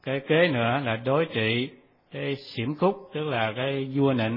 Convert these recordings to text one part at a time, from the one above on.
cái kế nữa là đối trị cái xiểm khúc, tức là cái vua nịnh.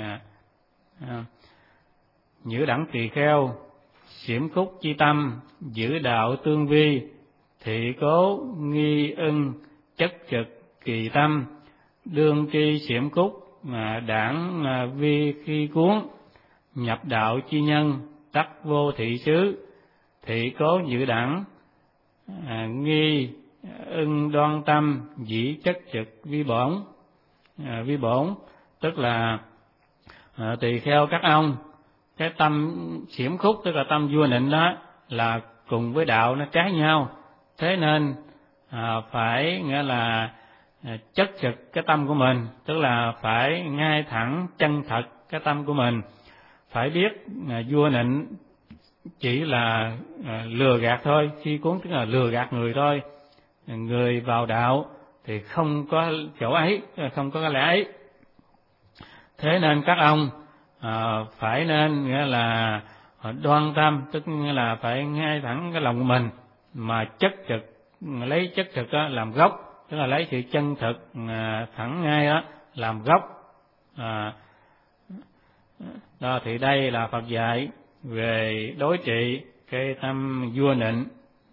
Nhữ đẳng tỳ kheo, xiểm khúc chi tâm, giữ đạo tương vi, thị cố nghi ưng, chất trực kỳ tâm, đương tri xiểm khúc, đảng vi khi cuốn, nhập đạo chi nhân, đắc vô thị xứ, thị cố giữ đẳng, nghi ưng đoan tâm, dĩ chất trực vi bổn. Vi bổn tức là tỳ kheo các ông, cái tâm xiểm khúc tức là tâm vua nịnh đó là cùng với đạo nó trái nhau, thế nên phải nghĩa là chất trực cái tâm của mình, tức là phải ngay thẳng chân thật cái tâm của mình. Phải biết vua nịnh chỉ là lừa gạt thôi, khi cuốn tức là lừa gạt người thôi. Người vào đạo thì không có chỗ ấy, không có cái lẽ ấy. Thế nên các ông phải nên nghĩa là đoan tâm, tức nghĩa là phải ngay thẳng cái lòng của mình, mà chất trực, lấy chất trực đó làm gốc, tức là lấy sự chân thực thẳng ngay đó làm gốc. Đó thì đây là Phật dạy về đối trị cái tâm vua nịnh.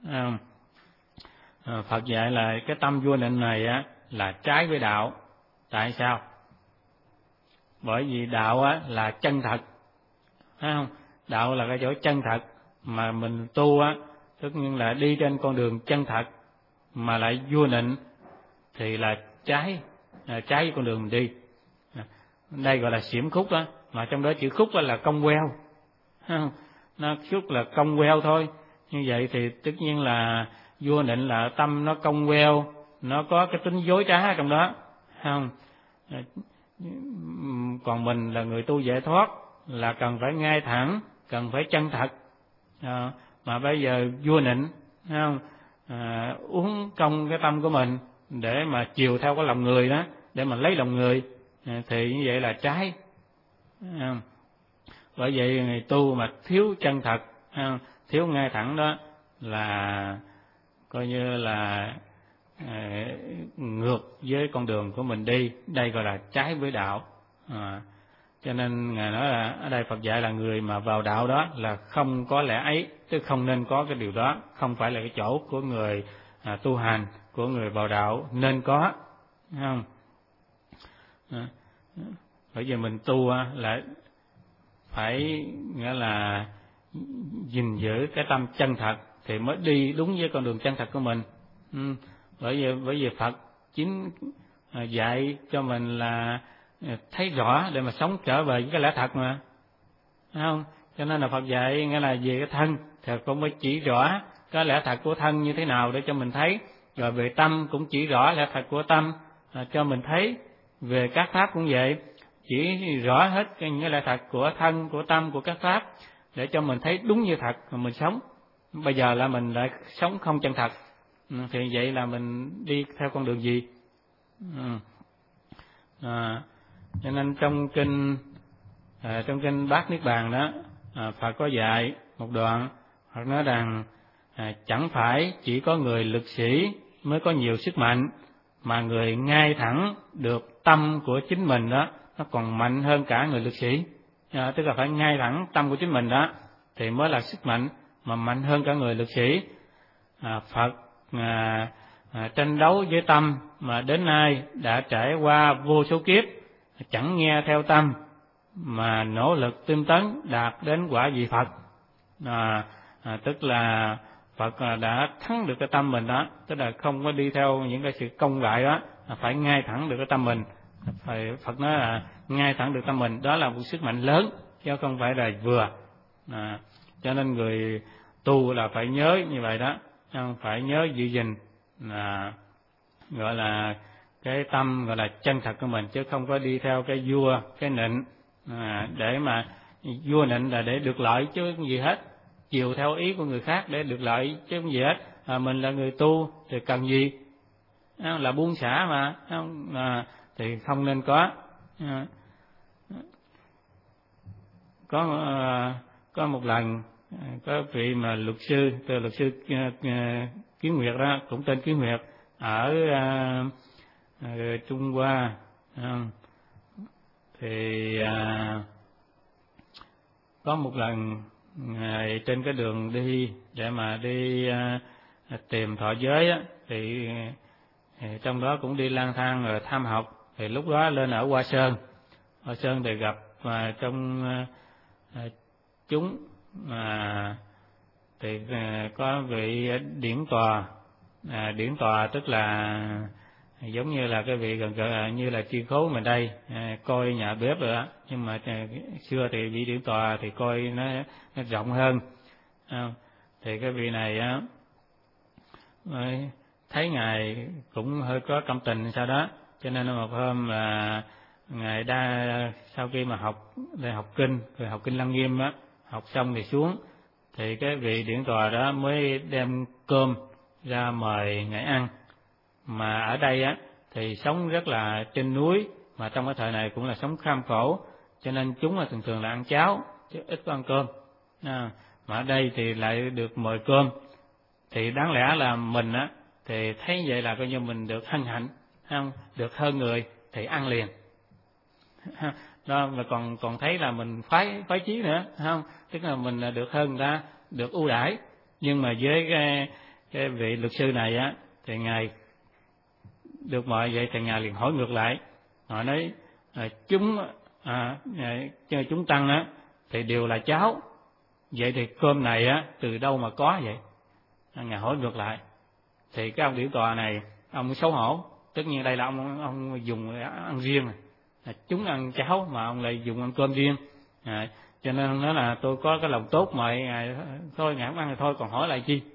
Phật dạy là cái tâm vua nịnh này á là trái với đạo. Tại sao? Bởi vì đạo á là chân thật, thấy không? Đạo là cái chỗ chân thật, mà mình tu á tất nhiên là đi trên con đường chân thật, mà lại vua nịnh thì là trái với con đường mình đi. Đây gọi là xiểm khúc đó, mà trong đó chữ khúc đó là cong queo, nó khúc là cong queo thôi. Như vậy thì tất nhiên là vua nịnh là tâm nó cong queo, nó có cái tính dối trá trong đó, không? Còn mình là người tu giải thoát là cần phải ngay thẳng, cần phải chân thật. Mà bây giờ vua nịnh, không? Uống công cái tâm của mình để mà chiều theo cái lòng người đó, để mà lấy lòng người, thì như vậy là trái. Bởi vậy người tu mà thiếu chân thật, thiếu ngay thẳng đó là coi như là ngược với con đường của mình đi, đây gọi là trái với đạo. Cho nên Ngài nói là ở đây Phật dạy là người mà vào đạo đó là không có lẽ ấy, tức không nên có cái điều đó, không phải là cái chỗ của người tu hành, của người vào đạo nên có, không? Bởi vì mình tu là phải nghĩa là gìn giữ cái tâm chân thật thì mới đi đúng với con đường chân thật của mình. Bởi vì Phật chính dạy cho mình là thấy rõ để mà sống trở về với cái lẽ thật mà, không? Cho nên là Phật dạy nghĩa là về cái thân thì cũng phải chỉ rõ cái lẽ thật của thân như thế nào để cho mình thấy, rồi về tâm cũng chỉ rõ lẽ thật của tâm cho mình thấy, về các pháp cũng vậy, chỉ rõ hết những cái lẽ thật của thân, của tâm, của các pháp để cho mình thấy đúng như thật mà mình sống. Bây giờ là mình lại sống không chân thật, thì vậy là mình đi theo con đường gì? Cho nên trong kinh Bát Niết Bàn đó, Phật có dạy một đoạn, Phật nói rằng chẳng phải chỉ có người lực sĩ mới có nhiều sức mạnh, mà người ngay thẳng được tâm của chính mình đó, nó còn mạnh hơn cả người lực sĩ. Tức là phải ngay thẳng tâm của chính mình đó thì mới là sức mạnh, mà mạnh hơn cả người lực sĩ. Phật tranh đấu với tâm mà đến nay đã trải qua vô số kiếp, chẳng nghe theo tâm mà nỗ lực tinh tấn đạt đến quả vị Phật. Tức là Phật đã thắng được cái tâm mình đó, tức là không có đi theo những cái sự công gại đó, phải ngay thẳng được cái tâm mình. Phật nói là ngay thẳng được tâm mình, đó là một sức mạnh lớn chứ không phải là vừa. Cho nên người tu là phải nhớ như vậy đó, phải nhớ giữ gìn gọi là cái tâm gọi là chân thật của mình, chứ không có đi theo cái vua, cái nịnh, để mà vua nịnh là để được lợi chứ không gì hết, chiều theo ý của người khác để được lợi chứ không gì hết. Mình là người tu thì cần gì? Là buông xả mà, thì không nên có. Có một lần có vị mà luật sư, từ luật sư Kiến Nguyệt đó, cũng tên Kiến Nguyệt, ở Trung Hoa, thì có một lần Ngài trên cái đường đi để mà đi tìm thọ giới á, thì trong đó cũng đi lang thang rồi tham học, thì lúc đó lên ở Hoa Sơn thì gặp trong chúng thì có vị điển tòa tức là giống như là cái vị gần như là chi khấu mình đây, coi nhà bếp rồi đó, nhưng mà xưa thì vị điển tòa thì coi nó rộng hơn. Thì cái vị này á thấy Ngài cũng hơi có cảm tình sau đó, cho nên một hôm là Ngài sau khi mà học kinh rồi học kinh Lăng Nghiêm á, học xong thì xuống, thì cái vị điển tòa đó mới đem cơm ra mời Ngài ăn. Mà ở đây á thì sống rất là trên núi, mà trong cái thời này cũng là sống kham khổ, cho nên chúng là thường là ăn cháo chứ ít có ăn cơm. Mà ở đây thì lại được mời cơm, thì đáng lẽ là mình á thì thấy vậy là coi như mình được hân hạnh, không được hơn người thì ăn liền đó, mà còn thấy là mình phái chí nữa, không, tức là mình được hơn người ta, được ưu đãi. Nhưng mà với cái vị luật sư này á thì Ngài được mời vậy thì Ngài liền hỏi ngược lại, họ nói chúng tăng á thì đều là cháo, vậy thì cơm này á từ đâu mà có vậy? Ngài hỏi ngược lại, thì cái ông điển tòa này ông xấu hổ, tất nhiên đây là ông dùng ăn riêng, chúng ăn cháo mà ông lại dùng ăn cơm riêng, cho nên nói là tôi có cái lòng tốt mời Ngài, thôi Ngài không ăn thì thôi còn hỏi lại chi.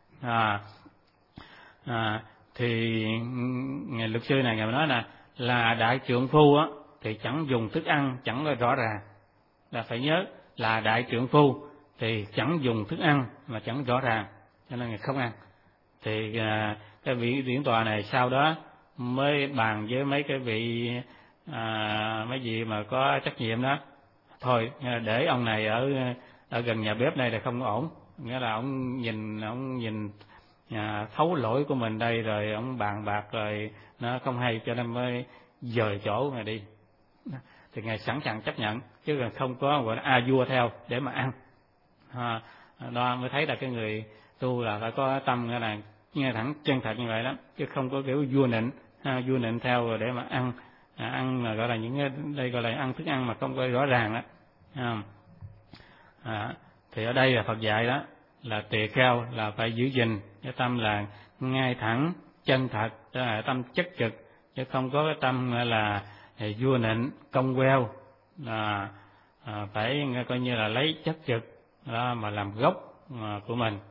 Thì Ngài luật sư này Ngài nói là đại trượng phu á thì chẳng dùng thức ăn chẳng rõ ràng, là phải nhớ là đại trượng phu thì chẳng dùng thức ăn mà chẳng rõ ràng, cho nên Ngài không ăn. Thì cái vị điển tòa này sau đó mới bàn với mấy cái vị mấy vị mà có trách nhiệm đó, thôi để ông này ở gần nhà bếp này là không ổn, nghĩa là ông nhìn thấu lỗi của mình đây, rồi ông bàn bạc rồi nó không hay, cho nên mới dời chỗ Ngài đi. Thì Ngài sẵn sàng chấp nhận, chứ là không có gọi là vua theo để mà ăn. Đó mới thấy là cái người tu là phải có tâm là nghe thẳng chân thật như vậy đó, chứ không có kiểu vua nịnh theo rồi để mà ăn mà gọi là những cái đây gọi là ăn thức ăn mà không có rõ ràng đó. Thì ở đây là Phật dạy đó là tỳ kheo là phải giữ gìn cái tâm là ngay thẳng chân thật, đó là tâm chất trực, chứ không có cái tâm là vua nịnh công queo, là phải coi như là lấy chất trực đó mà làm gốc của mình.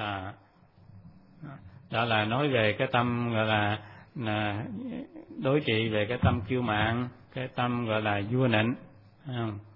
Đó là nói về cái tâm gọi là đối trị về cái tâm kiêu mạn, cái tâm gọi là vua nịnh.